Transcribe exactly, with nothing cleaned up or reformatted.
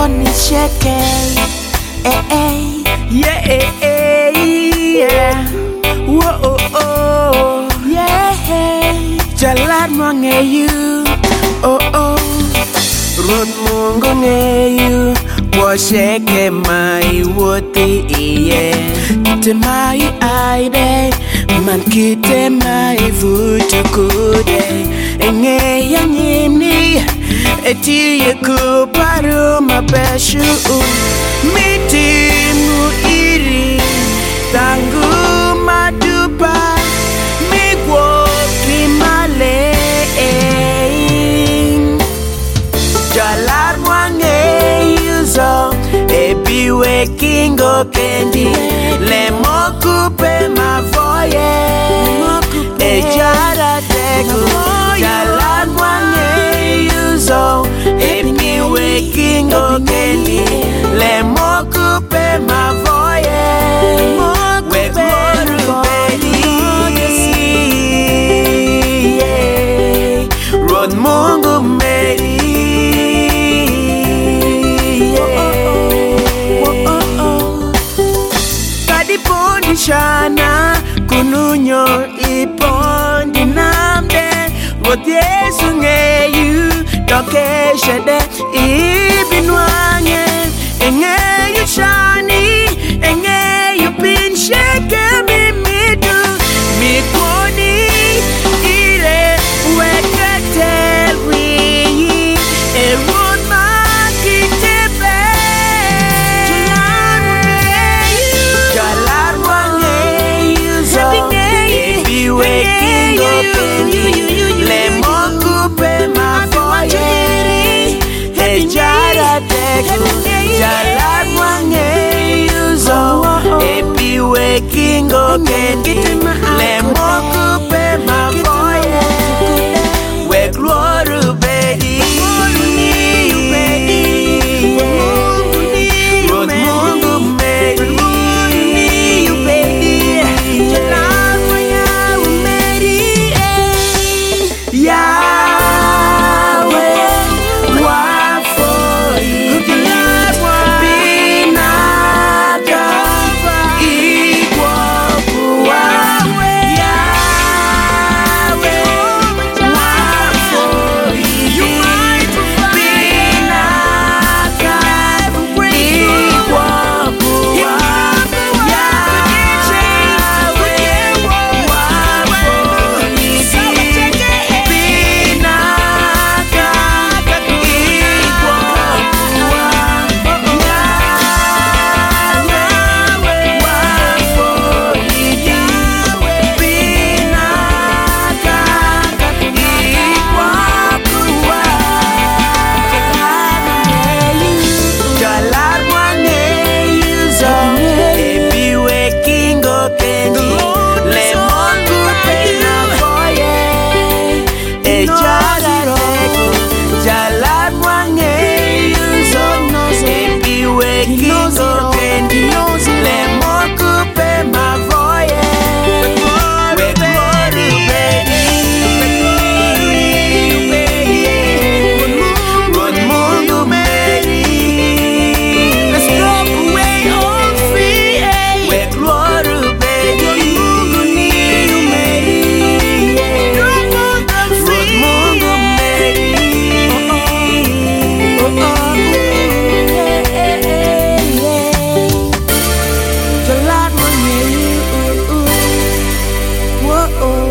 money shake, eh eh, Yeah, eh, eh, yeah. Whoa, oh, oh. yeah. Jalan mo ngayon, oh, oh. Run mo ngayon, washeke mai wote iye. Kite mai aide, man kite mai vutu kude. Enge ya nyimni, eti ye kuparu mabeshu. Miti mu iri, tangu madupa, migwo kimale. Jalar mwange yuzo, ebi wekingo kendi, le mokupe mavoye, ejara teko. Jalar mwange yuzo, ebi wekingo kendi, le mokupe mavoye, wekmoru bedi. Rod mungu meri. Shana kununyo ipondi namde Rodiesu ngeyu doke shede ibinwange Engeyu shani, engeyu pinsheke mimidu Mikoni ire weketel wiyi Erod makitebe Jalan mwange yuzo, epi wekingo kendi, le mokupe mavoye, wekluoru bedi. Rod mungu meri. Jalan mwange meri. Oh, oh.